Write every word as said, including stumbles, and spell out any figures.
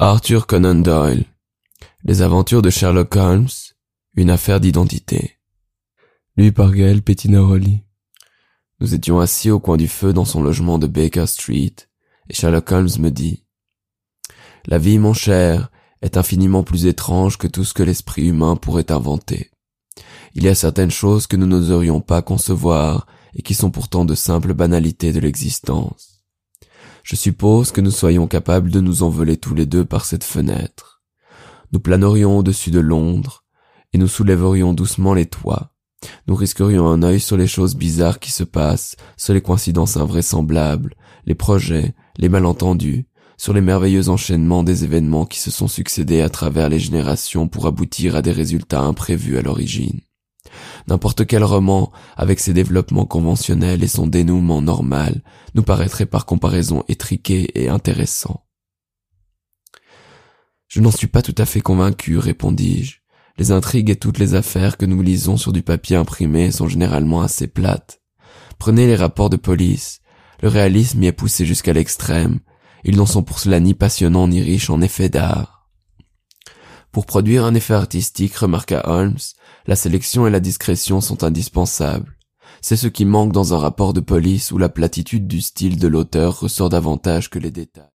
Arthur Conan Doyle. Les aventures de Sherlock Holmes, une affaire d'identité. Lu par Gaël Pettinaroli. Nous étions assis au coin du feu dans son logement de Baker Street, et Sherlock Holmes me dit « La vie, mon cher, est infiniment plus étrange que tout ce que l'esprit humain pourrait inventer. Il y a certaines choses que nous n'oserions pas concevoir et qui sont pourtant de simples banalités de l'existence. Je suppose que nous soyons capables de nous envoler tous les deux par cette fenêtre. Nous planerions au-dessus de Londres et nous soulèverions doucement les toits. Nous risquerions un œil sur les choses bizarres qui se passent, sur les coïncidences invraisemblables, les projets, les malentendus, sur les merveilleux enchaînements des événements qui se sont succédés à travers les générations pour aboutir à des résultats imprévus à l'origine. N'importe quel roman, avec ses développements conventionnels et son dénouement normal, nous paraîtrait par comparaison étriqué et intéressant. Je n'en suis pas tout à fait convaincu, répondis-je. Les intrigues et toutes les affaires que nous lisons sur du papier imprimé sont généralement assez plates. Prenez les rapports de police. Le réalisme y est poussé jusqu'à l'extrême. Ils n'en sont pour cela ni passionnants ni riches en effets d'art. Pour produire un effet artistique, remarqua Holmes, la sélection et la discrétion sont indispensables. C'est ce qui manque dans un rapport de police où la platitude du style de l'auteur ressort davantage que les détails.